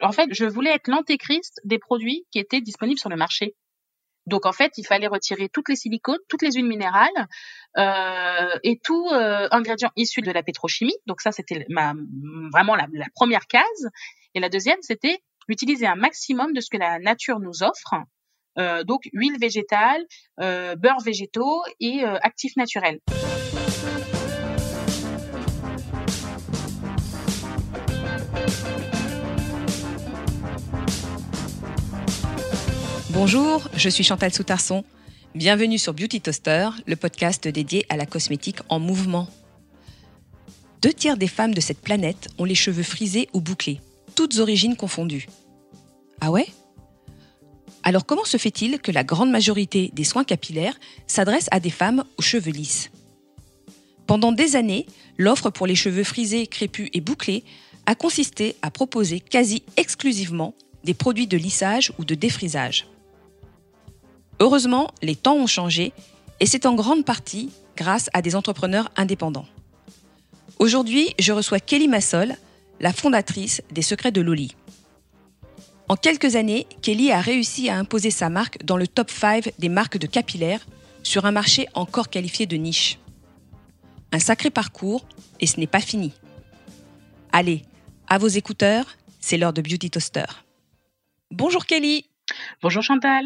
en fait, je voulais être l'antéchrist des produits qui étaient disponibles sur le marché. Donc en fait, il fallait retirer toutes les silicones, toutes les huiles minérales et tout ingrédient issu de la pétrochimie. Donc ça, c'était vraiment la première case. Et la deuxième, c'était utiliser un maximum de ce que la nature nous offre. Donc huile végétale, beurre végétaux et actifs naturels. Bonjour, je suis Chantal Soutarson. Bienvenue sur Beauty Toaster, le podcast dédié à la cosmétique en mouvement. 2/3 des femmes de cette planète ont les cheveux frisés ou bouclés, toutes origines confondues. Ah ouais ? Alors comment se fait-il que la grande majorité des soins capillaires s'adressent à des femmes aux cheveux lisses ? Pendant des années, l'offre pour les cheveux frisés, crépus et bouclés a consisté à proposer quasi exclusivement des produits de lissage ou de défrisage. Heureusement, les temps ont changé et c'est en grande partie grâce à des entrepreneurs indépendants. Aujourd'hui, je reçois Kelly Massol, la fondatrice des Secrets de Loli. En quelques années, Kelly a réussi à imposer sa marque dans le top 5 des marques de capillaires sur un marché encore qualifié de niche. Un sacré parcours et ce n'est pas fini. Allez, à vos écouteurs, c'est l'heure de Beauty Toaster. Bonjour Kelly. Bonjour Chantal.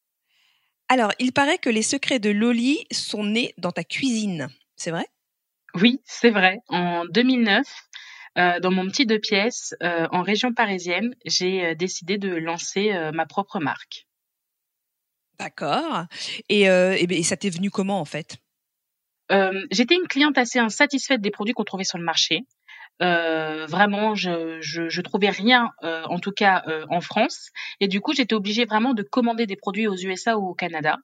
Alors, il paraît que les Secrets de Loli sont nés dans ta cuisine, c'est vrai ? Oui, c'est vrai. En 2009, dans mon petit 2 pièces, en région parisienne, j'ai décidé de lancer ma propre marque. D'accord. Et ça t'est venu comment en fait ? J'étais une cliente assez insatisfaite des produits qu'on trouvait sur le marché. Vraiment, je trouvais rien, en tout cas en France. Et du coup, j'étais obligée vraiment de commander des produits aux USA ou au Canada.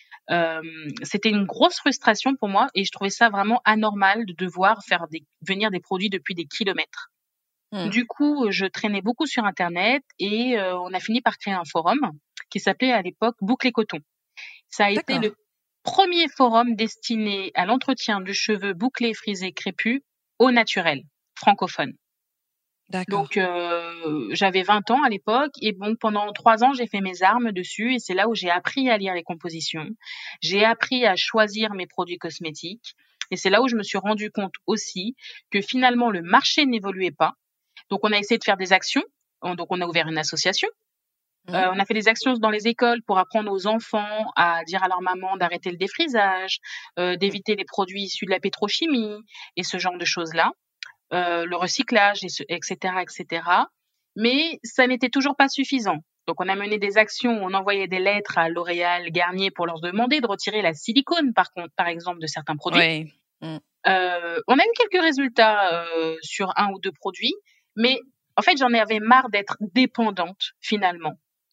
C'était une grosse frustration pour moi et je trouvais ça vraiment anormal de devoir venir des produits depuis des kilomètres. Du coup, je traînais beaucoup sur Internet et on a fini par créer un forum qui s'appelait à l'époque Boucle et Coton. Ça a été le premier forum destiné à l'entretien de cheveux bouclés, frisés, crépus au naturel, francophone. D'accord. Donc, j'avais 20 ans à l'époque et bon, pendant 3 ans, j'ai fait mes armes dessus et c'est là où j'ai appris à lire les compositions. J'ai appris à choisir mes produits cosmétiques et c'est là où je me suis rendu compte aussi que finalement, le marché n'évoluait pas. Donc, on a essayé de faire des actions. Donc, on a ouvert une association. On a fait des actions dans les écoles pour apprendre aux enfants à dire à leur maman d'arrêter le défrisage, d'éviter les produits issus de la pétrochimie et ce genre de choses-là. Le recyclage, etc., etc. Mais ça n'était toujours pas suffisant. Donc, on a mené des actions, on envoyait des lettres à L'Oréal, Garnier pour leur demander de retirer la silicone, par exemple, de certains produits. Ouais. On a eu quelques résultats sur 1 ou 2 produits, mais en fait, j'en avais marre d'être dépendante, finalement,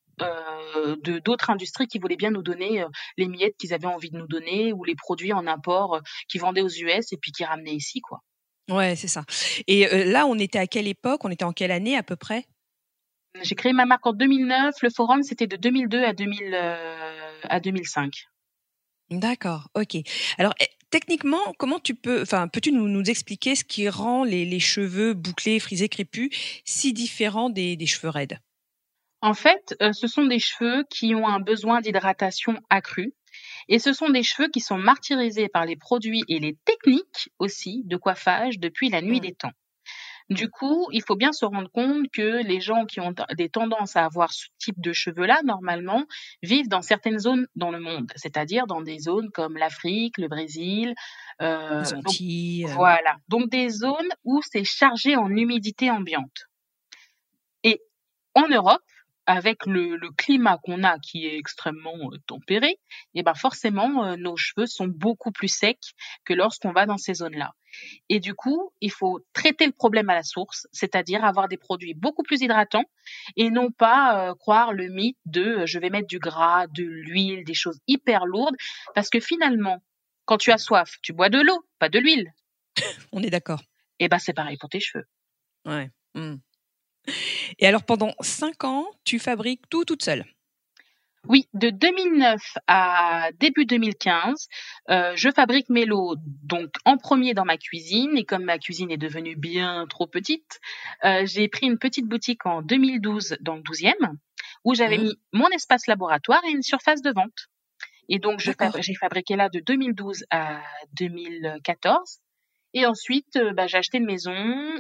de d'autres industries qui voulaient bien nous donner les miettes qu'ils avaient envie de nous donner ou les produits en import qu'ils vendaient aux US et puis qui ramenaient ici, quoi. Ouais, c'est ça. Et là, on était à quelle époque ? On était en quelle année à peu près ? J'ai créé ma marque en 2009. Le forum, c'était de 2002 à 2005. D'accord, ok. Alors, techniquement, peux-tu nous expliquer ce qui rend les cheveux bouclés, frisés, crépus si différents des cheveux raides ? En fait, ce sont des cheveux qui ont un besoin d'hydratation accrue. Et ce sont des cheveux qui sont martyrisés par les produits et les techniques aussi de coiffage depuis la nuit des temps. Du coup, il faut bien se rendre compte que les gens qui ont des tendances à avoir ce type de cheveux-là, normalement, vivent dans certaines zones dans le monde, c'est-à-dire dans des zones comme l'Afrique, le Brésil. Les Antilles. Voilà. Donc des zones où c'est chargé en humidité ambiante. Et en Europe, avec le climat qu'on a qui est extrêmement tempéré, et ben forcément nos cheveux sont beaucoup plus secs que lorsqu'on va dans ces zones-là. Et du coup, il faut traiter le problème à la source, c'est-à-dire avoir des produits beaucoup plus hydratants et non pas croire le mythe de je vais mettre du gras, de l'huile, des choses hyper lourdes, parce que finalement, quand tu as soif, tu bois de l'eau, pas de l'huile. On est d'accord. Et ben c'est pareil pour tes cheveux. Ouais. Et alors, pendant 5 ans, tu fabriques tout toute seule ? Oui, de 2009 à début 2015, je fabrique mes lots donc en premier dans ma cuisine, et comme ma cuisine est devenue bien trop petite, j'ai pris une petite boutique en 2012 dans le 12e où j'avais Mmh. mis mon espace laboratoire et une surface de vente. Et donc D'accord. j'ai fabriqué là de 2012 à 2014. Et ensuite, j'ai acheté une maison,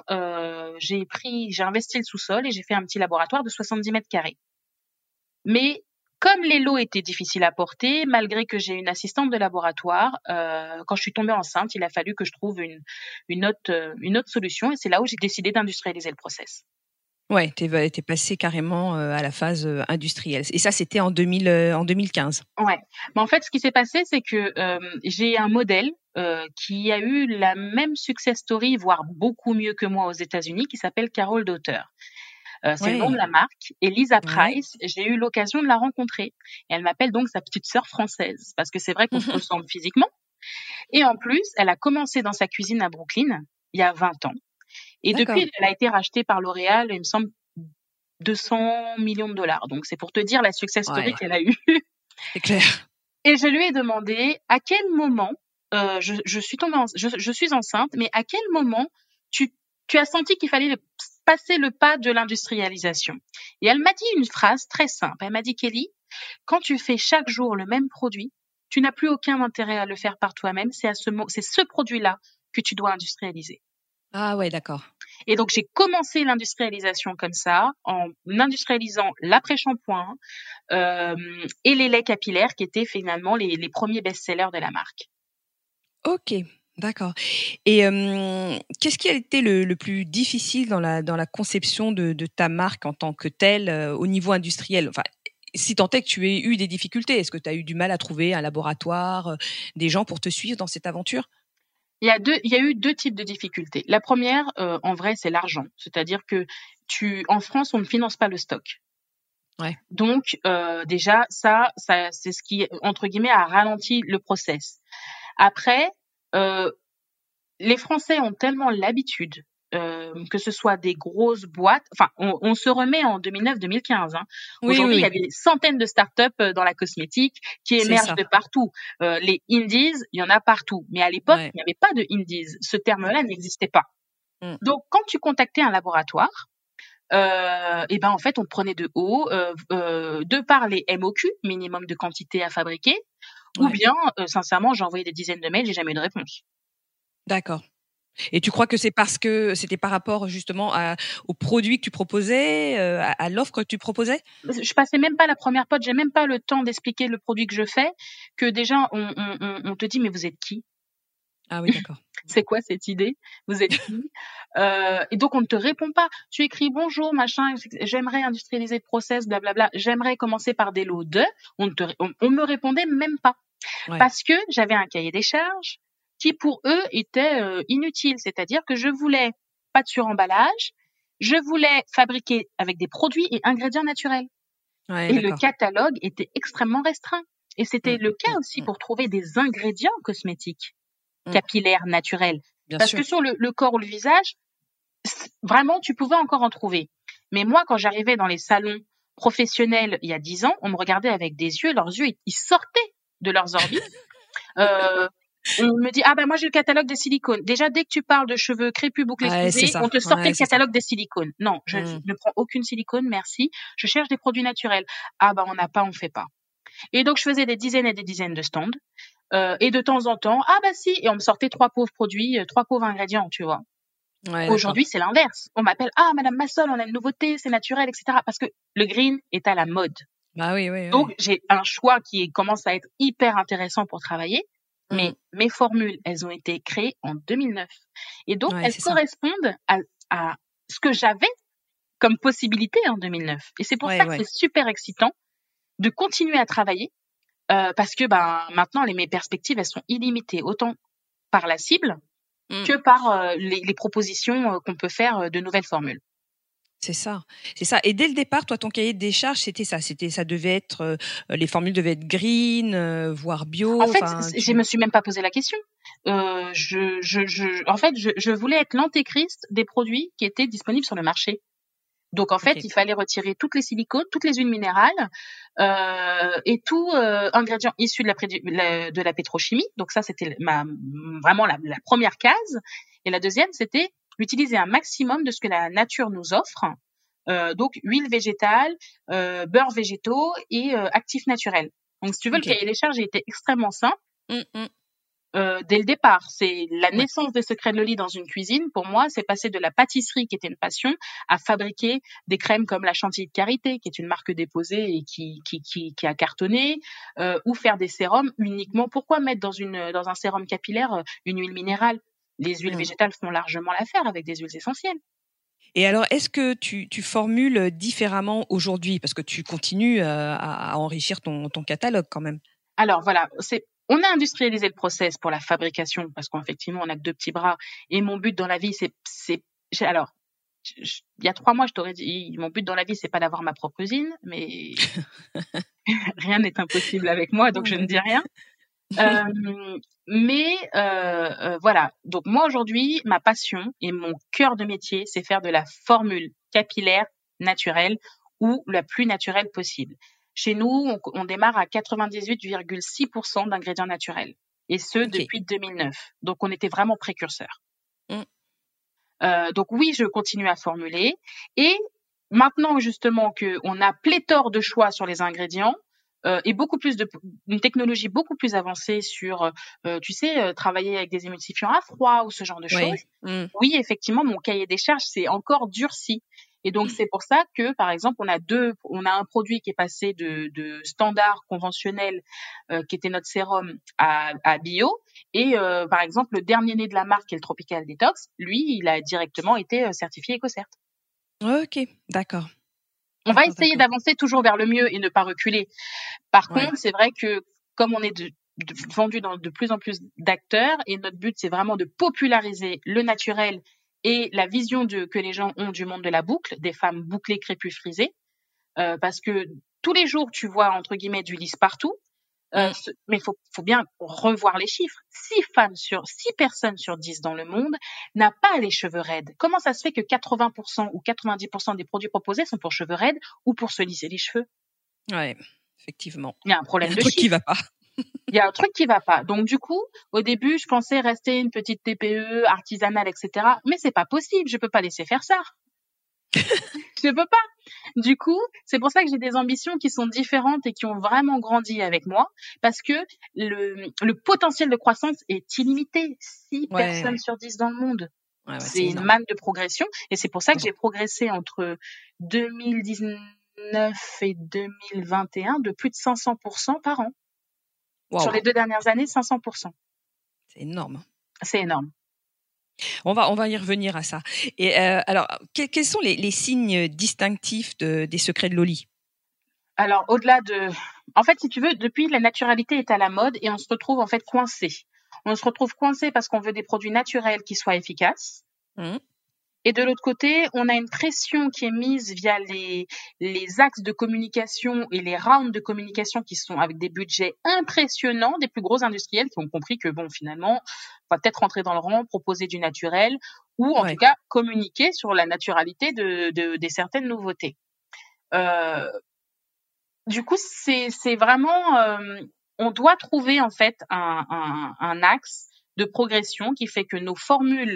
j'ai investi le sous-sol et j'ai fait un petit laboratoire de 70 mètres carrés. Mais comme les lots étaient difficiles à porter, malgré que j'ai une assistante de laboratoire, quand je suis tombée enceinte, il a fallu que je trouve une autre solution, et c'est là où j'ai décidé d'industrialiser le process. Ouais, t'es passé carrément à la phase industrielle. Et ça, c'était en 2015. Ouais. Mais en fait, ce qui s'est passé, c'est que j'ai un modèle qui a eu la même success story, voire beaucoup mieux que moi aux États-Unis, qui s'appelle Carole Daughter. C'est le nom de Ouais, la marque. Et Lisa ouais. Price, j'ai eu l'occasion de la rencontrer. Et elle m'appelle donc sa petite sœur française, parce que c'est vrai qu'on se ressemble physiquement. Et en plus, elle a commencé dans sa cuisine à Brooklyn il y a 20 ans. Et D'accord. depuis, elle a été rachetée par L'Oréal, il me semble, 200 millions de dollars. Donc c'est pour te dire la success story Ouais, qu'elle a eue. c'est clair. Et je lui ai demandé à quel moment je suis enceinte, mais à quel moment tu as senti qu'il fallait passer le pas de l'industrialisation. Et elle m'a dit une phrase très simple. Elle m'a dit, Kelly, quand tu fais chaque jour le même produit, tu n'as plus aucun intérêt à le faire par toi-même. C'est ce produit-là que tu dois industrialiser. Ah ouais, d'accord. Et donc, j'ai commencé l'industrialisation comme ça, en industrialisant l'après-shampoing et les laits capillaires, qui étaient finalement les premiers best-sellers de la marque. Ok, d'accord. Et qu'est-ce qui a été le plus difficile dans la conception de ta marque en tant que telle au niveau industriel? Enfin, si tant est que tu aies eu des difficultés, est-ce que tu as eu du mal à trouver un laboratoire, des gens pour te suivre dans cette aventure? Il y a eu deux types de difficultés. La première, en vrai, c'est l'argent. C'est-à-dire que en France, on ne finance pas le stock. Ouais. Donc, déjà, ça, c'est ce qui, entre guillemets, a ralenti le process. Après, les Français ont tellement l'habitude, que ce soit des grosses boîtes, enfin, on se remet en 2009-2015. Hein. Oui, oui, Aujourd'hui, il y a oui, des centaines de startups dans la cosmétique qui c'est émergent ça. de partout. Les indies, il y en a partout. Mais à l'époque, Ouais. il n'y avait pas de indies. Ce terme-là n'existait pas. Mm. Donc, quand tu contactais un laboratoire, et ben en fait, on te prenait de haut, de par les MOQ, minimum de quantité à fabriquer, ou Ouais. bien, sincèrement, j'ai envoyé des dizaines de mails, j'ai jamais eu de réponse. D'accord. Et tu crois que c'est parce que c'était par rapport justement aux produits que tu proposais, à l'offre que tu proposais? Je passais même pas la première pote, j'ai même pas le temps d'expliquer le produit que je fais, que déjà on te dit mais vous êtes qui? Ah oui, d'accord. C'est quoi cette idée? Vous êtes qui? Et donc on ne te répond pas. Tu écris bonjour machin, j'aimerais industrialiser le process, blablabla. J'aimerais commencer par des lots de. On me répondait même pas Ouais. parce que j'avais un cahier des charges qui pour eux était inutile. C'est-à-dire que je voulais pas de suremballage, je voulais fabriquer avec des produits et ingrédients naturels. Ouais, Et le d'accord. catalogue était extrêmement restreint. Et c'était Mmh, le cas mmh, aussi mmh, pour trouver des ingrédients cosmétiques mmh. capillaires naturels. Bien Parce que sûr. sur le corps ou le visage, vraiment, tu pouvais encore en trouver. Mais moi, quand j'arrivais dans les salons professionnels il y a 10 ans, on me regardait avec des yeux, leurs yeux, ils sortaient de leurs orbites. Euh, on me dit, ah ben moi j'ai le catalogue des silicones. Déjà, dès que tu parles de cheveux crépus, bouclés, Ouais, c'est frisés, ça. on te sortait Ouais, le c'est ça. catalogue des silicones. Non, je Mmh. ne prends aucune silicone, merci. Je cherche des produits naturels. Ah ben on n'a pas, on fait pas. Et donc je faisais des dizaines et des dizaines de stands. Et de temps en temps, ah bah si, et on me sortait trois pauvres produits, trois pauvres ingrédients, tu vois. Ouais, d'accord. Aujourd'hui, c'est l'inverse. On m'appelle, ah Madame Massol, on a une nouveauté, c'est naturel, etc. Parce que le green est à la mode. Bah oui, oui, Donc oui. j'ai un choix qui commence à être hyper intéressant pour travailler. Mmh. Mais mes formules, elles ont été créées en 2009. Et donc, Ouais, elles c'est ça. correspondent à ce que j'avais comme possibilité en 2009. Et c'est pour Ouais, ça que ouais. c'est super excitant de continuer à travailler parce que maintenant, mes perspectives, elles sont illimitées, autant par la cible Mmh. que par les propositions qu'on peut faire de nouvelles formules. C'est ça, c'est ça. Et dès le départ, toi, ton cahier des charges, c'était ça. Ça devait être, les formules devaient être green, voire En bio. fait, Enfin, je me suis même pas posé la question. En fait, je voulais être l'antéchrist des produits qui étaient disponibles sur le marché. Donc en fait, il fallait retirer toutes les silicones, toutes les huiles minérales et tout ingrédient issu de la pétrochimie. Donc ça, c'était vraiment la première case. Et la deuxième, c'était utiliser un maximum de ce que la nature nous offre. Donc huile végétale, beurre végétaux et actifs naturels. Donc si tu veux, le cahier des charges était extrêmement simple. Dès le départ, c'est la naissance des secrets de Loli dans une cuisine. Pour moi, c'est passer de la pâtisserie qui était une passion à fabriquer des crèmes comme la Chantilly de Karité, qui est une marque déposée et qui a cartonné, ou faire des sérums uniquement. Pourquoi mettre dans un sérum capillaire une huile minérale? Les huiles végétales font largement l'affaire avec des huiles essentielles. Et alors, est-ce que tu formules différemment aujourd'hui? Parce que tu continues à enrichir ton catalogue quand même. Alors voilà, on a industrialisé le process pour la fabrication parce qu'effectivement, on a que 2 petits bras. Et mon but dans la vie, alors, il y a 3 mois, je t'aurais dit, mon but dans la vie, c'est pas d'avoir ma propre usine, mais rien n'est impossible avec moi, donc je ne dis rien. Voilà. Donc moi aujourd'hui, ma passion et mon cœur de métier, c'est faire de la formule capillaire naturelle ou la plus naturelle possible. Chez nous, on démarre à 98,6% d'ingrédients naturels, et ce depuis 2009. Donc on était vraiment précurseurs. Donc oui, je continue à formuler, et maintenant justement que on a pléthore de choix sur les ingrédients. Et une technologie beaucoup plus avancée sur, travailler avec des émulsifiants à froid ou ce genre de choses. Oui, effectivement, mon cahier des charges s'est encore durci. Et donc, c'est pour ça que, par exemple, on a un produit qui est passé de standard conventionnel, qui était notre sérum, à bio. Et, par exemple, le dernier né de la marque, qui est le Tropical Detox, lui, il a directement été certifié EcoCert. Ok, d'accord. On va essayer d'avancer toujours vers le mieux et ne pas reculer. Par contre, c'est vrai que comme on est vendu dans de plus en plus d'acteurs, et notre but, c'est vraiment de populariser le naturel et la vision que les gens ont du monde de la boucle, des femmes bouclées, crépus, frisées, parce que tous les jours, tu vois, entre guillemets, du lisse partout. Mais faut bien revoir les chiffres. 6 personnes sur 10 dans le monde n'a pas les cheveux raides. Comment ça se fait que 80% ou 90% des produits proposés sont pour cheveux raides ou pour se lisser les cheveux? Ouais, effectivement. Il y a un problème de chiffre. Il y a un truc qui va pas. Donc du coup, au début, je pensais rester une petite TPE artisanale, etc. Mais c'est pas possible. Je peux pas laisser faire ça. Je peux pas. Du coup, c'est pour ça que j'ai des ambitions qui sont différentes et qui ont vraiment grandi avec moi, parce que le potentiel de croissance est illimité. 6 personnes sur 10 dans le monde. C'est une manne de progression, et c'est pour ça que j'ai progressé entre 2019 et 2021 de plus de 500% par an. Sur les 2 dernières années, 500%. C'est énorme. C'est énorme. On va y revenir à ça. Et alors, quels sont les signes distinctifs des secrets de Loli? Alors, en fait, si tu veux, depuis, la naturalité est à la mode et on se retrouve en fait coincé. On se retrouve coincé parce qu'on veut des produits naturels qui soient efficaces. Et de l'autre côté, on a une pression qui est mise via les axes de communication et les rounds de communication qui sont avec des budgets impressionnants, des plus gros industriels qui ont compris que bon, finalement, on va peut-être rentrer dans le rang, proposer du naturel, ou en tout cas communiquer sur la naturalité des certaines nouveautés. Du coup, c'est vraiment, on doit trouver en fait un axe de progression qui fait que nos formules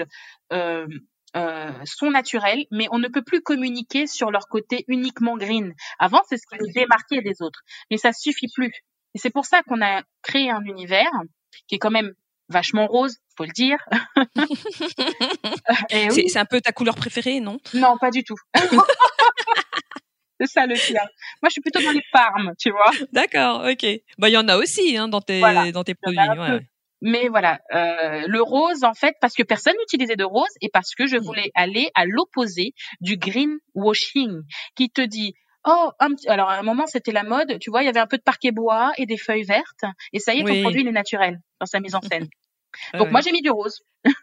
sont naturelles, mais on ne peut plus communiquer sur leur côté uniquement green. Avant, c'est ce qui nous démarquait des autres, mais ça suffit plus. Et c'est pour ça qu'on a créé un univers qui est quand même vachement rose, faut le dire. C'est un peu ta couleur préférée, non? Non, pas du tout. C'est ça le pire. Moi, je suis plutôt dans les parmes, tu vois. D'accord, ok. Bah, il y en a aussi dans tes produits. Mais voilà, le rose, en fait, parce que personne n'utilisait de rose et parce que je voulais aller à l'opposé du greenwashing qui te dit alors à un moment c'était la mode, tu vois, il y avait un peu de parquet bois et des feuilles vertes et ça y est, ton produit il est naturel dans sa mise en scène. Donc moi j'ai mis du rose.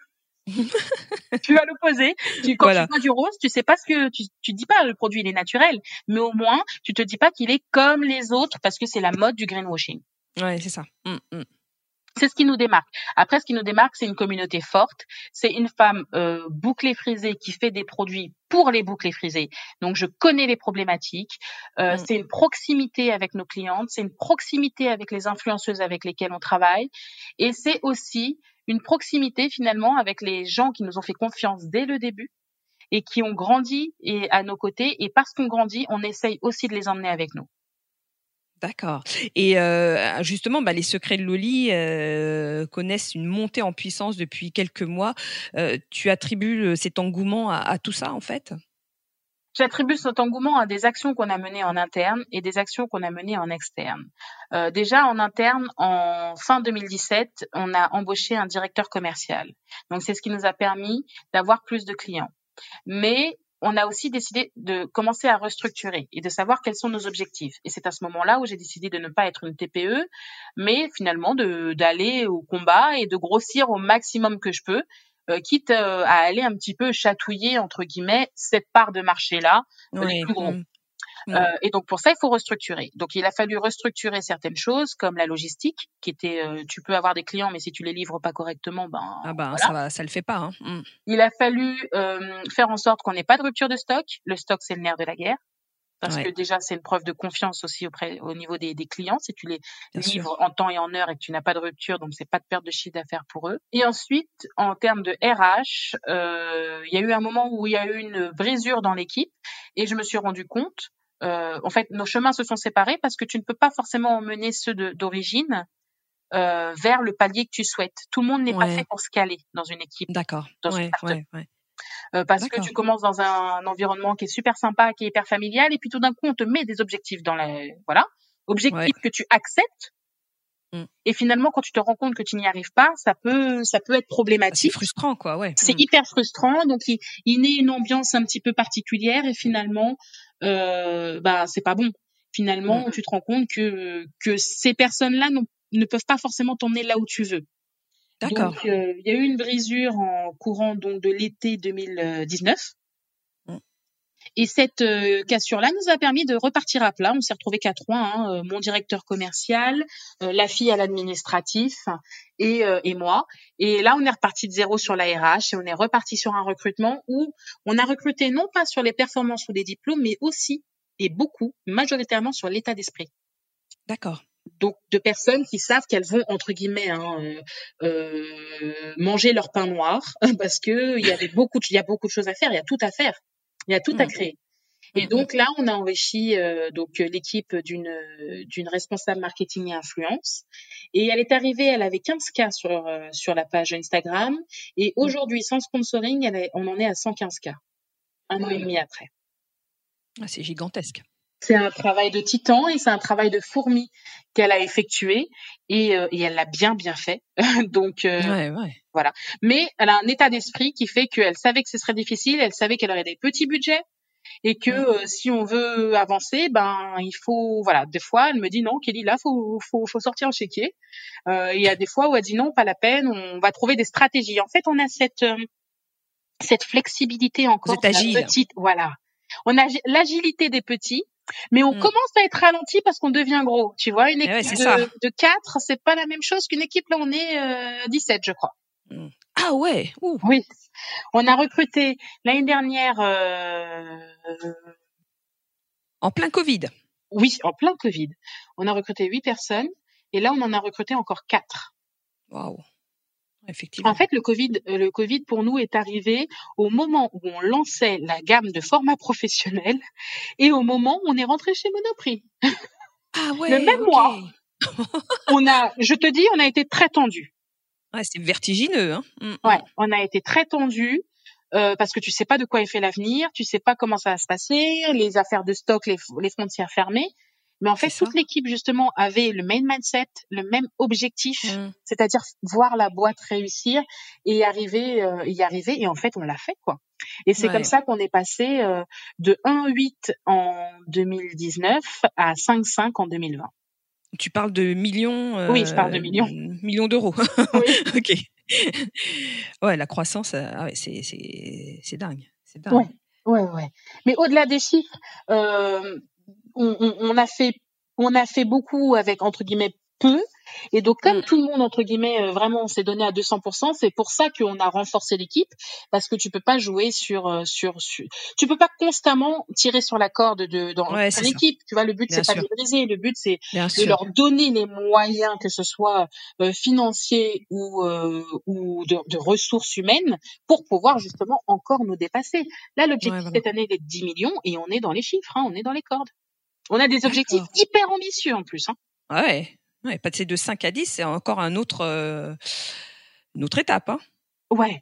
Tu as l'opposé. Quand tu vois du rose, tu sais pas tu dis pas le produit il est naturel, mais au moins tu te dis pas qu'il est comme les autres parce que c'est la mode du greenwashing. Ouais, c'est ça. C'est ce qui nous démarque. Après, ce qui nous démarque, c'est une communauté forte. C'est une femme bouclée frisée qui fait des produits pour les bouclés frisés. Donc, je connais les problématiques. C'est une proximité avec nos clientes. C'est une proximité avec les influenceuses avec lesquelles on travaille. Et c'est aussi une proximité finalement avec les gens qui nous ont fait confiance dès le début et qui ont grandi à nos côtés. Et parce qu'on grandit, on essaye aussi de les emmener avec nous. D'accord. Et justement, les secrets de Loli connaissent une montée en puissance depuis quelques mois. Tu attribues cet engouement à tout ça, en fait? J'attribue cet engouement à des actions qu'on a menées en interne et des actions qu'on a menées en externe. Déjà en interne, en fin 2017, on a embauché un directeur commercial. Donc c'est ce qui nous a permis d'avoir plus de clients. Mais on a aussi décidé de commencer à restructurer et de savoir quels sont nos objectifs. Et c'est à ce moment-là où j'ai décidé de ne pas être une TPE, mais finalement d'aller au combat et de grossir au maximum que je peux, quitte à aller un petit peu chatouiller, entre guillemets, cette part de marché-là, les plus gros. Et donc pour ça, il faut restructurer. Donc il a fallu restructurer certaines choses comme la logistique, qui était, tu peux avoir des clients, mais si tu les livres pas correctement, voilà. Ça le fait pas. Il a fallu faire en sorte qu'on n'ait pas de rupture de stock. Le stock, c'est le nerf de la guerre. Parce que déjà, c'est une preuve de confiance aussi au niveau des clients. Si tu les livres en temps et en heure et que tu n'as pas de rupture, donc c'est pas de perte de chiffre d'affaires pour eux. Et ensuite, en termes de RH, il y a eu un moment où il y a eu une brisure dans l'équipe et je me suis rendu compte, en fait, nos chemins se sont séparés parce que tu ne peux pas forcément emmener ceux d'origine vers le palier que tu souhaites. Tout le monde n'est pas fait pour se caler dans une équipe. D'accord. Une start-up. Parce que tu commences dans un environnement qui est super sympa, qui est hyper familial, et puis tout d'un coup, on te met des objectifs objectifs que tu acceptes. Et finalement, quand tu te rends compte que tu n'y arrives pas, ça peut être problématique. C'est frustrant, quoi, ouais. C'est hyper frustrant. Donc, il naît une ambiance un petit peu particulière, et finalement, c'est pas bon. Finalement, tu te rends compte que ces personnes-là ne peuvent pas forcément t'emmener là où tu veux. D'accord. Donc, il y a eu une brisure en courant donc de l'été 2019. Et cette cassure-là nous a permis de repartir à plat. On s'est retrouvés qu'à 3, mon directeur commercial, la fille à l'administratif et moi. Et là, on est reparti de zéro sur la RH et on est reparti sur un recrutement où on a recruté non pas sur les performances ou les diplômes, mais aussi et beaucoup, majoritairement sur l'état d'esprit. D'accord. Donc de personnes qui savent qu'elles vont entre guillemets manger leur pain noir parce que il y a beaucoup de choses à faire, il y a tout à faire, il y a tout à créer. Et donc là, on a enrichi l'équipe d'une responsable marketing et influence. Et elle est arrivée, elle avait 15 cas sur la page Instagram. Et aujourd'hui, sans sponsoring, on en est à 115 cas. 1 an et demi après. Ah, c'est gigantesque. C'est un travail de titan et c'est un travail de fourmi qu'elle a effectué et elle l'a bien fait. Donc voilà. Mais elle a un état d'esprit qui fait qu'elle savait que ce serait difficile, elle savait qu'elle aurait des petits budgets et que si on veut avancer, il faut des fois elle me dit non Kelly, là faut sortir le chéquier. Il y a des fois où elle dit non, pas la peine, on va trouver des stratégies. En fait, on a cette flexibilité encore. Vous êtes agile. Voilà. On a l'agilité des petits. Mais on commence à être ralenti parce qu'on devient gros. Tu vois, une équipe de 4, c'est pas la même chose qu'une équipe, là, on est 17, je crois. Ah ouais. Oui. On a recruté l'année dernière... En plein Covid. Oui, en plein Covid. On a recruté 8 personnes et là, on en a recruté encore 4. Waouh. Effectivement. En fait, le Covid pour nous est arrivé au moment où on lançait la gamme de formats professionnels et au moment où on est rentré chez Monoprix. Ah ouais. Le même mois. On a été très tendus. Ouais, c'est vertigineux, hein. Ouais, on a été très tendus parce que tu sais pas de quoi est fait l'avenir, tu sais pas comment ça va se passer, les affaires de stock, les frontières fermées. Mais en fait, toute l'équipe, justement, avait le même mindset, le même objectif, c'est-à-dire voir la boîte réussir et y arriver. Et en fait, on l'a fait, quoi. Et c'est comme ça qu'on est passé de 1,8 en 2019 à 5,5 en 2020. Tu parles de millions. Oui, je parle de millions. Millions d'euros. Oui. Ok. Ouais, la croissance, c'est dingue. C'est dingue. Ouais. Mais au-delà des chiffres, on a fait beaucoup avec entre guillemets peu Et donc, comme tout le monde, entre guillemets, vraiment, s'est donné à 200%, c'est pour ça qu'on a renforcé l'équipe, parce que tu peux pas jouer tu peux pas constamment tirer sur la corde dans Ouais, ton c'est ça. équipe. Tu vois, le but, Bien c'est pas de sûr. les briser. Le but, c'est Bien de sûr. leur donner les moyens, que ce soit financiers ou de ressources humaines, pour pouvoir justement encore nous dépasser. Là, l'objectif Ouais, voilà. cette année est de 10 millions et on est dans les chiffres, hein, on est dans les cordes. On a des objectifs D'accord. hyper ambitieux en plus. Hein. Ouais. Ouais, passer de 5 à 10, c'est encore une autre étape. Hein. Ouais.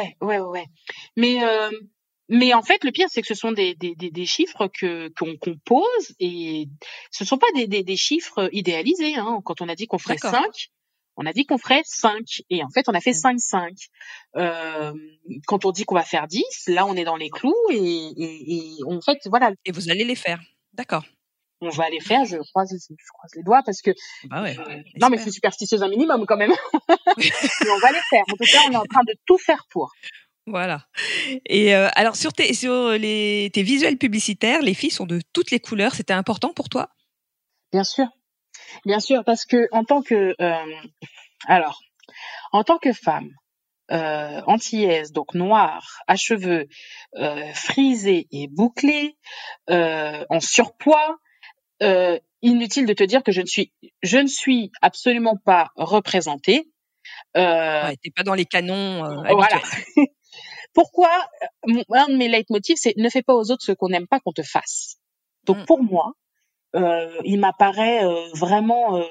Mais en fait, le pire, c'est que ce sont des chiffres qu'on pose et ce sont pas des chiffres idéalisés. Hein. Quand on a dit qu'on ferait D'accord. 5, on a dit qu'on ferait 5. Et en fait, on a fait 5. Quand on dit qu'on va faire 10, là, on est dans les clous et en fait, voilà. Et vous allez les faire. D'accord. On va les faire, je croise les doigts parce que Bah ouais. non mais je suis superstitieuse un minimum quand même. Mais on va les faire. En tout cas, on est en train de tout faire pour. Voilà. Et alors sur tes visuels publicitaires, les filles sont de toutes les couleurs. C'était important pour toi? Bien sûr, parce que en tant que femme antillaise, donc noire, à cheveux frisés et bouclés, en surpoids. Inutile de te dire que je ne suis absolument pas représentée. Ouais, t'es pas dans les canons Voilà. habituels. Pourquoi un de mes leitmotifs, c'est ne fais pas aux autres ce qu'on n'aime pas qu'on te fasse. Donc pour moi, il m'apparaît vraiment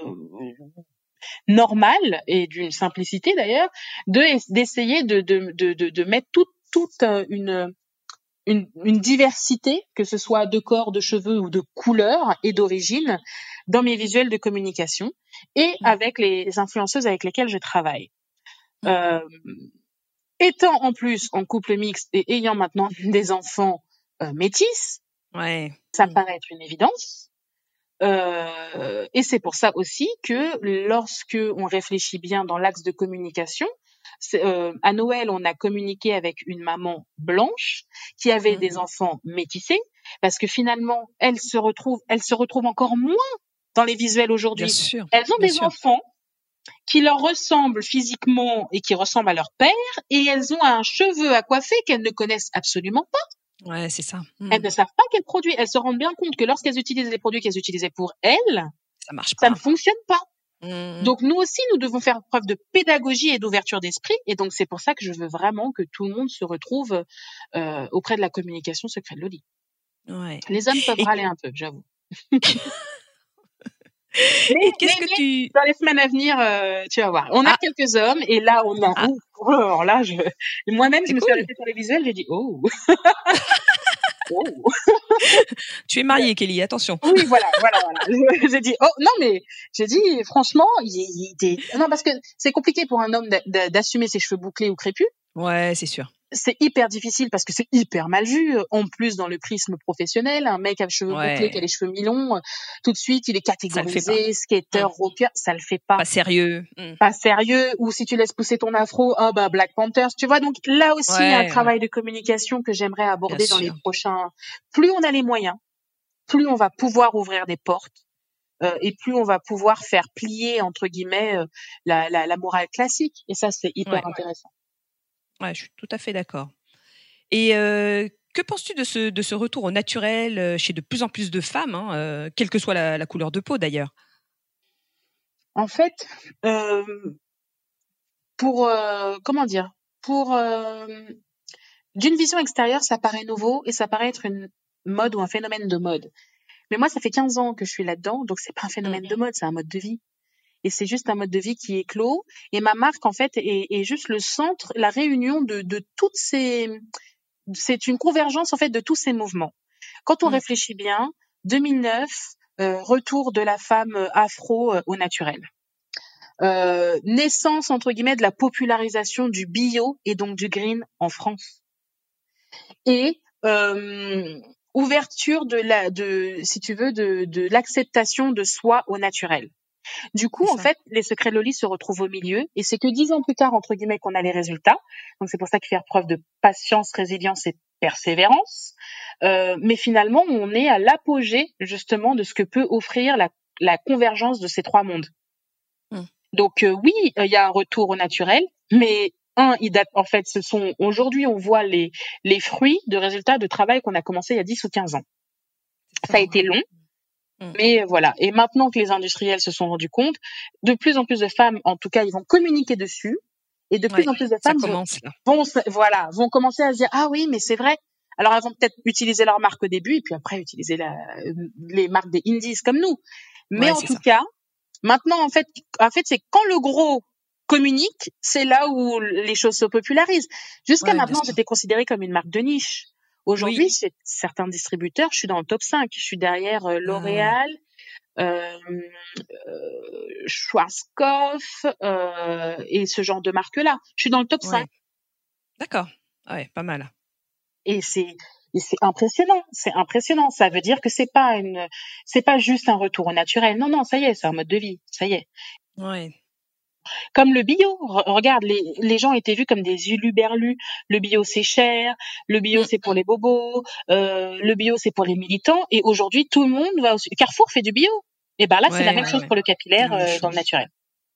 normal et d'une simplicité d'ailleurs d'essayer de mettre toute une diversité, que ce soit de corps, de cheveux ou de couleurs et d'origine, dans mes visuels de communication et avec les influenceuses avec lesquelles je travaille. Étant en plus en couple mixte et ayant maintenant des enfants métis, ouais. Ça paraît être une évidence. Et c'est pour ça aussi que lorsque on réfléchit bien dans l'axe de communication, à Noël, on a communiqué avec une maman blanche qui avait des enfants métissés, parce que finalement, elle se retrouve encore moins dans les visuels aujourd'hui. Bien sûr. Elles ont des enfants qui leur ressemblent physiquement et qui ressemblent à leur père, et elles ont un cheveu à coiffer qu'elles ne connaissent absolument pas. Ouais, c'est ça. Elles ne savent pas quels produits. Elles se rendent bien compte que lorsqu'elles utilisent les produits qu'elles utilisaient pour elles, ça marche pas. Ça ne fonctionne pas. Donc nous aussi, nous devons faire preuve de pédagogie et d'ouverture d'esprit. Et donc c'est pour ça que je veux vraiment que tout le monde se retrouve auprès de la communication secrète Loli. Ouais. Les hommes peuvent râler un peu, j'avoue. Mais qu'est-ce que tu... Dans les semaines à venir, tu vas voir. On a quelques hommes et là, on a... alors là, moi-même, je me suis arrêtée sur les visuels, j'ai dit « Oh !» Tu es mariée, Kelly, attention. Oui, voilà. J'ai dit, franchement, non, parce que c'est compliqué pour un homme d'assumer ses cheveux bouclés ou crépus. Ouais, c'est sûr. C'est hyper difficile parce que c'est hyper mal vu. En plus, dans le prisme professionnel, un mec avec cheveux bouclés qui a les cheveux mi-longs, tout de suite, il est catégorisé, skater, rocker, ça le fait pas. Pas sérieux. Pas sérieux. Ou si tu laisses pousser ton afro, Black Panthers, tu vois. Donc là aussi, il y a un travail de communication que j'aimerais aborder dans les prochains. Plus on a les moyens, plus on va pouvoir ouvrir des portes. Et plus on va pouvoir faire plier, entre guillemets, la morale classique. Et ça, c'est hyper intéressant. Ouais, je suis tout à fait d'accord. Et que penses-tu de ce retour au naturel chez de plus en plus de femmes, quelle que soit la couleur de peau d'ailleurs? En fait, d'une vision extérieure, ça paraît nouveau et ça paraît être une mode ou un phénomène de mode. Mais moi, ça fait 15 ans que je suis là-dedans, donc c'est pas un phénomène de mode, c'est un mode de vie. Et c'est juste un mode de vie qui est clos. Et ma marque, en fait, est juste le centre, la réunion de toutes ces... C'est une convergence, en fait, de tous ces mouvements. Quand on réfléchit bien, 2009, retour de la femme afro au naturel. Naissance, entre guillemets, de la popularisation du bio et donc du green en France. Et ouverture de l'acceptation de soi au naturel. Du coup, en fait, les secrets de Loli se retrouvent au milieu et c'est que 10 ans plus tard, entre guillemets, qu'on a les résultats. Donc, c'est pour ça qu'il faut faire preuve de patience, résilience et persévérance. Mais finalement, on est à l'apogée, justement, de ce que peut offrir la convergence de ces trois mondes. Donc oui, il y a un retour au naturel, mais il date, en fait, aujourd'hui, on voit les fruits de résultats de travail qu'on a commencé il y a 10 ou 15 ans. Ça a été long, mais voilà. Et maintenant que les industriels se sont rendus compte, de plus en plus de femmes, en tout cas, ils vont communiquer dessus, et de plus en plus de femmes vont commencer à se dire, ah oui, mais c'est vrai. Alors elles vont peut-être utiliser leur marque au début, et puis après utiliser les marques des indies comme nous. Mais en tout cas, maintenant, en fait, c'est quand le gros communique, c'est là où les choses se popularisent. Jusqu'à maintenant, j'étais considérée comme une marque de niche. Aujourd'hui, chez certains distributeurs, je suis dans le top 5. Je suis derrière L'Oréal, Schwarzkopf et ce genre de marque-là. Je suis dans le top 5. D'accord. Ouais, pas mal. Et c'est impressionnant. C'est impressionnant. Ça veut dire que c'est pas juste un retour au naturel. Non, ça y est, c'est un mode de vie. Ça y est. Ouais. Comme le bio. Regarde, les gens étaient vus comme des huluberlus. Le bio, c'est cher. Le bio, c'est pour les bobos. Le bio, c'est pour les militants. Et aujourd'hui, tout le monde va aussi. Carrefour fait du bio. Et ben là, c'est la même chose pour le capillaire dans le naturel.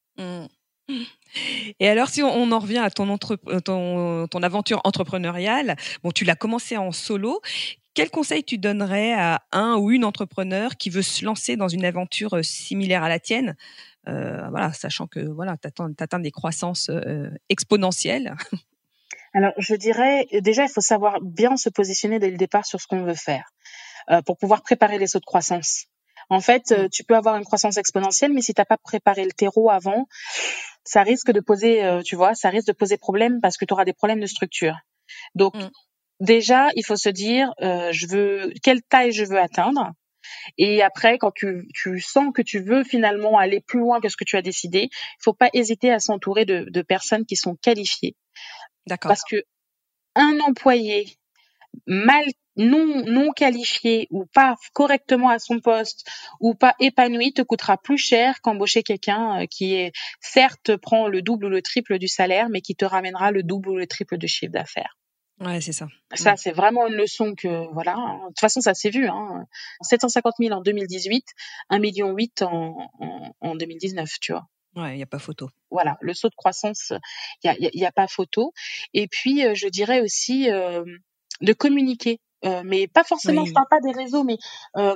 Et alors, si on en revient à ton aventure entrepreneuriale, bon, tu l'as commencé en solo. Quel conseil tu donnerais à un ou une entrepreneur qui veut se lancer dans une aventure similaire à la tienne, sachant que t'atteins des croissances exponentielles? Alors, je dirais déjà, il faut savoir bien se positionner dès le départ sur ce qu'on veut faire pour pouvoir préparer les sauts de croissance. En fait, tu peux avoir une croissance exponentielle, mais si t'as pas préparé le terreau avant, ça risque de poser, problème parce que tu auras des problèmes de structure. Donc, déjà, il faut se dire, quelle taille je veux atteindre. Et après, quand tu sens que tu veux finalement aller plus loin que ce que tu as décidé, il faut pas hésiter à s'entourer de personnes qui sont qualifiées. D'accord. Parce que un employé non qualifié ou pas correctement à son poste ou pas épanoui te coûtera plus cher qu'embaucher quelqu'un qui certes prend le double ou le triple du salaire, mais qui te ramènera le double ou le triple du chiffre d'affaires. Ouais, c'est ça. Ça, c'est vraiment une leçon que, voilà. De toute façon, ça s'est vu, 750 000 en 2018, 1,8 million en 2019, tu vois. Ouais, il n'y a pas photo. Voilà, le saut de croissance, il y a pas photo. Et puis, je dirais aussi de communiquer. Mais pas forcément, je parle pas des réseaux, mais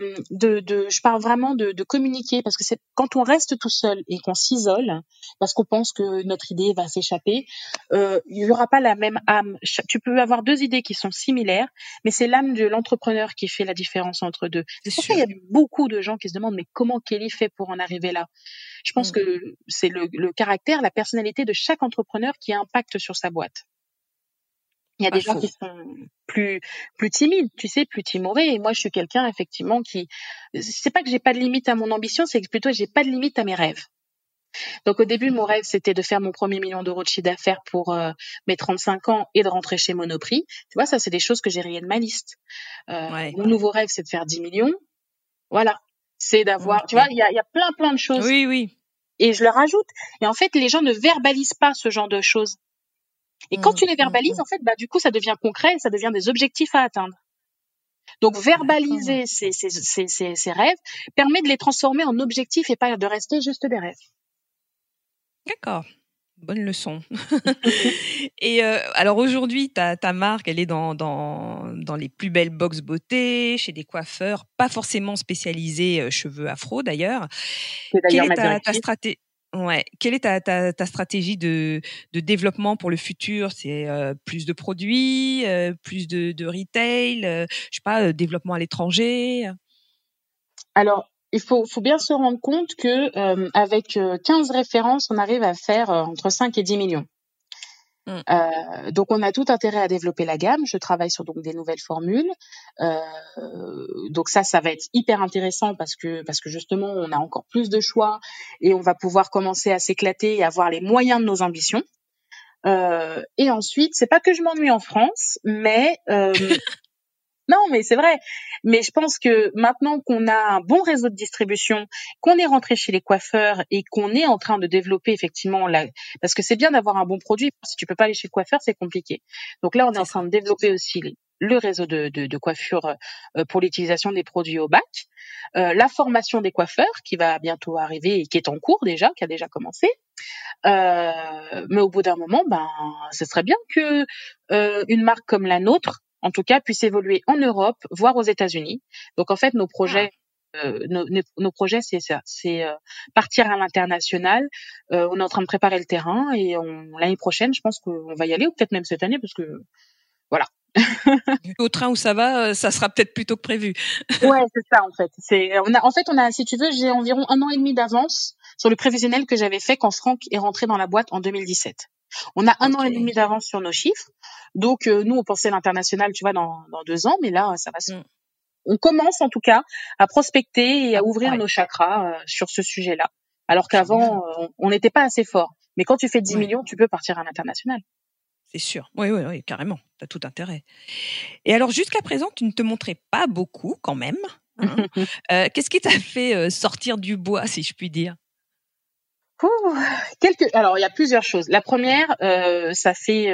je parle vraiment de communiquer, parce que c'est quand on reste tout seul et qu'on s'isole, parce qu'on pense que notre idée va s'échapper, il y aura pas la même âme. Tu peux avoir deux idées qui sont similaires, mais c'est l'âme de l'entrepreneur qui fait la différence entre deux. C'est pour ça qu'il y a beaucoup de gens qui se demandent, mais comment Kelly fait pour en arriver là? Je pense que c'est le caractère, la personnalité de chaque entrepreneur qui impacte sur sa boîte. Il y a des gens qui sont plus timides, tu sais, plus timorés. Et moi, je suis quelqu'un, effectivement, c'est pas que j'ai pas de limite à mon ambition, c'est que plutôt j'ai pas de limite à mes rêves. Donc, au début, mon rêve, c'était de faire mon premier million d'euros de chiffre d'affaires pour mes 35 ans et de rentrer chez Monoprix. Tu vois, ça, c'est des choses que j'ai rayées de ma liste. Mon nouveau rêve, c'est de faire 10 millions. Voilà. C'est d'avoir, tu vois, il y a plein de choses. Oui. Et je le rajoute. Et en fait, les gens ne verbalisent pas ce genre de choses. Et quand tu les verbalises, en fait, du coup, ça devient concret, ça devient des objectifs à atteindre. Donc, verbaliser ces rêves permet de les transformer en objectifs et pas de rester juste des rêves. D'accord. Bonne leçon. Et alors aujourd'hui, ta marque, elle est dans les plus belles box beauté, chez des coiffeurs, pas forcément spécialisés cheveux afro d'ailleurs. Quelle est ta stratégie? Ouais. Quelle est ta stratégie de développement pour le futur? C'est plus de produits, plus de retail, je sais pas, développement à l'étranger? Alors, il faut bien se rendre compte que avec 15 références, on arrive à faire entre 5 et 10 millions. Donc on a tout intérêt à développer la gamme. Je travaille sur donc des nouvelles formules. Donc ça va être hyper intéressant parce que justement on a encore plus de choix et on va pouvoir commencer à s'éclater et avoir les moyens de nos ambitions. Et ensuite, c'est pas que je m'ennuie en France, mais non, mais c'est vrai. Mais je pense que maintenant qu'on a un bon réseau de distribution, qu'on est rentré chez les coiffeurs et qu'on est en train de développer effectivement parce que c'est bien d'avoir un bon produit. Si tu peux pas aller chez le coiffeur, c'est compliqué. Donc là, on est en train de développer aussi le réseau de coiffure pour l'utilisation des produits au bac. la formation des coiffeurs qui va bientôt arriver et qui est en cours déjà, qui a déjà commencé. Mais au bout d'un moment, ce serait bien que une marque comme la nôtre, en tout cas, puisse évoluer en Europe, voire aux États-Unis. Donc en fait, nos projets, c'est ça, c'est partir à l'international. On est en train de préparer le terrain et l'année prochaine, je pense qu'on va y aller, ou peut-être même cette année, parce que voilà. Au train où ça va, ça sera peut-être plus tôt que prévu. Ouais, c'est ça en fait. On a, si tu veux, j'ai environ 1 an et demi d'avance sur le prévisionnel que j'avais fait quand Franck est rentré dans la boîte en 2017. On a un an et demi d'avance sur nos chiffres. Donc nous, on pensait l'international, tu vois, dans 2 ans, mais là, ça va. On commence en tout cas à prospecter et à ouvrir nos chakras sur ce sujet-là. Alors qu'avant, on n'était pas assez fort. Mais quand tu fais 10 millions, tu peux partir à l'international. C'est sûr. Oui, carrément. Tu as tout intérêt. Et alors, jusqu'à présent, tu ne te montrais pas beaucoup quand même. Hein. Qu'est-ce qui t'a fait sortir du bois, si je puis dire? Alors, il y a plusieurs choses. La première, ça fait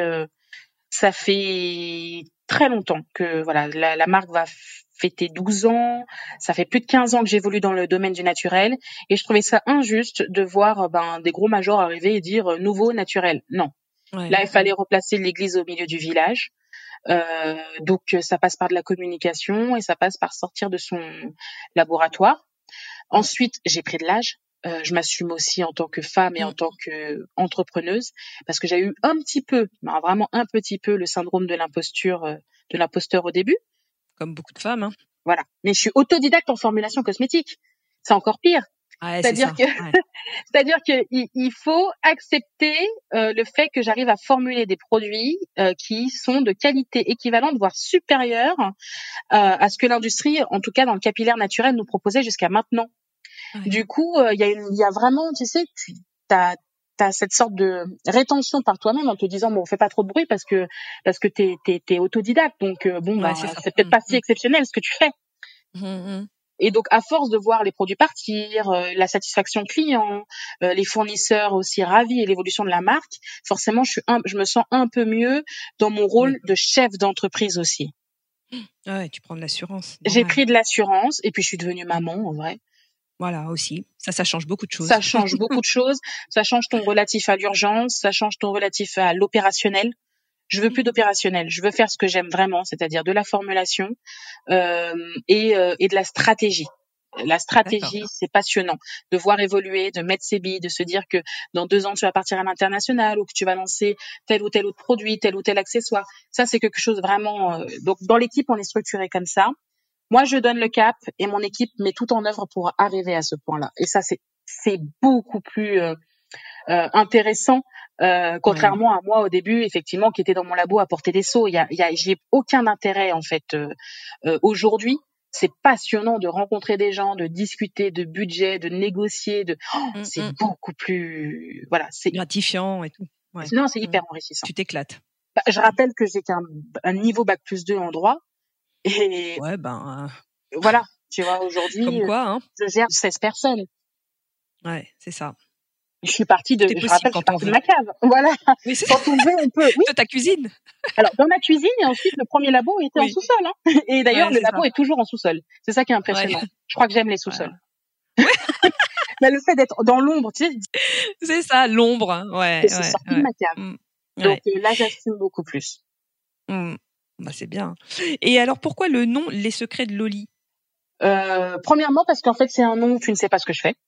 très longtemps que voilà, la marque va fêter 12 ans. Ça fait plus de 15 ans que j'évolue dans le domaine du naturel. Et je trouvais ça injuste de voir des gros majors arriver et dire nouveau naturel. Non. Là, il fallait replacer l'église au milieu du village. Donc, ça passe par de la communication et ça passe par sortir de son laboratoire. Ensuite, j'ai pris de l'âge. Je m'assume aussi en tant que femme et en tant qu'entrepreneuse parce que j'ai eu un petit peu, vraiment un petit peu, le syndrome de l'imposteur au début. Comme beaucoup de femmes. Hein. Voilà. Mais je suis autodidacte en formulation cosmétique. C'est encore pire. C'est-à-dire que il faut accepter le fait que j'arrive à formuler des produits qui sont de qualité équivalente, voire supérieure à ce que l'industrie, en tout cas dans le capillaire naturel, nous proposait jusqu'à maintenant. Ouais. Du coup, il y a vraiment, tu sais, t'as cette sorte de rétention par toi-même en te disant bon, fais pas trop de bruit parce que t'es autodidacte, donc c'est peut-être pas si exceptionnel ce que tu fais. Et donc, à force de voir les produits partir, la satisfaction client, les fournisseurs aussi ravis et l'évolution de la marque, forcément, je me sens un peu mieux dans mon rôle de chef d'entreprise aussi. Ouais, tu prends de l'assurance. J'ai pris de l'assurance et puis je suis devenue maman, en vrai. Voilà, aussi. Ça change beaucoup de choses. Ça change beaucoup de choses. Ça change ton relatif à l'urgence, ça change ton relatif à l'opérationnel. Je veux plus d'opérationnel. Je veux faire ce que j'aime vraiment, c'est-à-dire de la formulation et de la stratégie. La stratégie, c'est passionnant de voir évoluer, de mettre ses billes, de se dire que dans 2 ans, tu vas partir à l'international ou que tu vas lancer tel ou tel autre produit, tel ou tel accessoire. Ça, c'est quelque chose vraiment... Donc, dans l'équipe, on est structuré comme ça. Moi, je donne le cap et mon équipe met tout en œuvre pour arriver à ce point-là. Et ça, c'est beaucoup plus intéressant. Contrairement à moi au début, effectivement, qui était dans mon labo à porter des seaux. J'ai aucun intérêt en fait aujourd'hui. C'est passionnant de rencontrer des gens, de discuter de budget, de négocier, c'est beaucoup plus c'est gratifiant et tout. Ouais. Non, c'est hyper enrichissant. Tu t'éclates. Je rappelle que j'ai qu'un niveau bac+2 en droit et voilà, tu vois, aujourd'hui comme quoi, hein. Je gère 16 personnes. Ouais, c'est ça. Je suis partie de ma cave. Voilà. Oui, quand on veut, on peut. Oui. De ta cuisine. Alors, dans ma cuisine, et ensuite, le premier labo était en sous-sol. Hein. Et d'ailleurs, le labo est toujours en sous-sol. C'est ça qui est impressionnant. Ouais. Je crois que j'aime les sous-sols. Voilà. Mais le fait d'être dans l'ombre, tu sais. C'est ça, l'ombre. Hein. Ouais. C'est sorti de ma cave. Donc là, j'assume beaucoup plus. C'est bien. Et alors, pourquoi le nom Les Secrets de Loli? Premièrement, parce qu'en fait, c'est un nom où tu ne sais pas ce que je fais.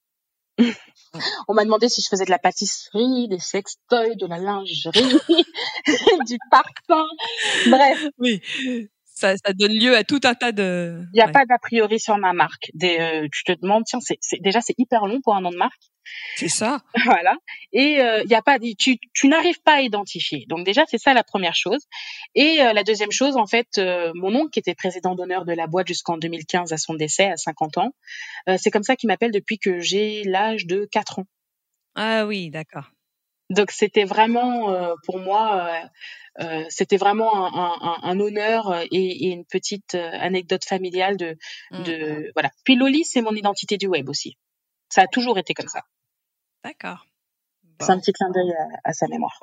On m'a demandé si je faisais de la pâtisserie, des sextoys, de la lingerie, du parfum. Bref. Oui, ça donne lieu à tout un tas de... Il n'y a pas d'a priori sur ma marque. Tu te demandes, tiens, déjà, c'est hyper long pour un nom de marque. C'est ça. Voilà. Et il y a pas, tu n'arrives pas à identifier. Donc déjà, c'est ça la première chose. Et la deuxième chose, en fait, mon oncle qui était président d'honneur de la boîte jusqu'en 2015 à son décès à 50 ans, c'est comme ça qu'il m'appelle depuis que j'ai l'âge de 4 ans. Ah oui, d'accord. Donc c'était vraiment pour moi, c'était vraiment un honneur et une petite anecdote familiale de voilà. Puis Loli, c'est mon identité du web aussi. Ça a toujours été comme ça. D'accord. Bon. C'est un petit clin d'œil à sa mémoire.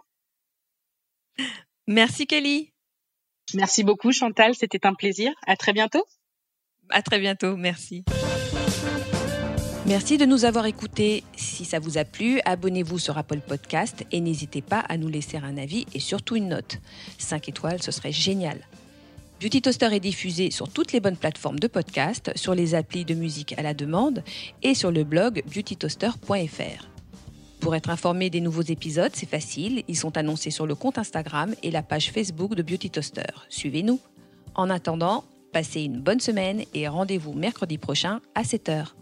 Merci Kelly. Merci beaucoup Chantal, c'était un plaisir. À très bientôt. À très bientôt, merci. Merci de nous avoir écoutés. Si ça vous a plu, abonnez-vous sur Apple Podcast et n'hésitez pas à nous laisser un avis et surtout une note. 5 étoiles, ce serait génial. Beauty Toaster est diffusé sur toutes les bonnes plateformes de podcast, sur les applis de musique à la demande et sur le blog beautytoaster.fr. Pour être informé des nouveaux épisodes, c'est facile, ils sont annoncés sur le compte Instagram et la page Facebook de Beauty Toaster. Suivez-nous. En attendant, passez une bonne semaine et rendez-vous mercredi prochain à 7h.